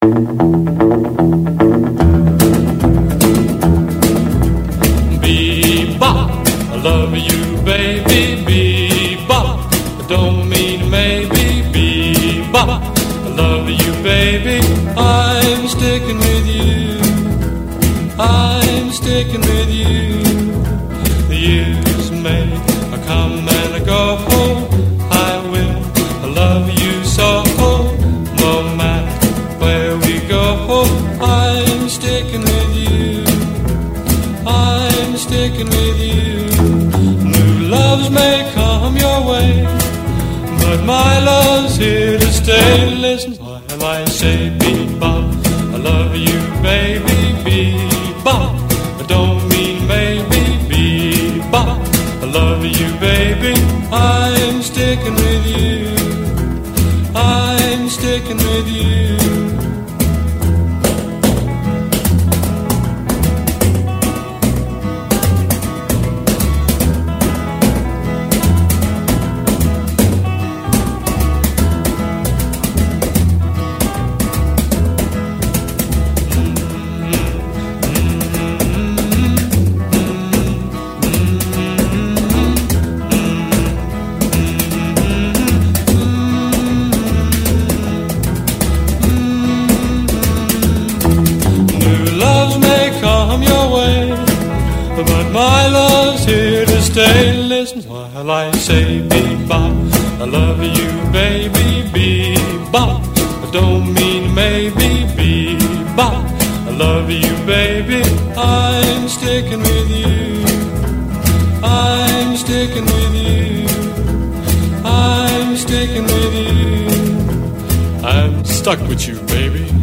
Bebop, I love you, baby. Bebop, I don't mean maybe. Bebop, I love you, baby. I'm sticking with you. I'm sticking with you. The years may come and go. I will love you so. No matter where we go, I'm sticking with you. I'm sticking with you. New loves may come your way, but my love's here to stay. Listen while I say bebop, I love you, baby. Bebop, I don't mean maybe. Bebop, I love you, baby. I'm sticking with you. I'm sticking with you. Come your way, but my love's here to stay. Listen while I say bebop, I love you, baby. Bebop, I don't mean maybe. Bebop, I love you, baby. I'm sticking with you. I'm sticking with you. I'm sticking with you. I'm stuck with you, baby.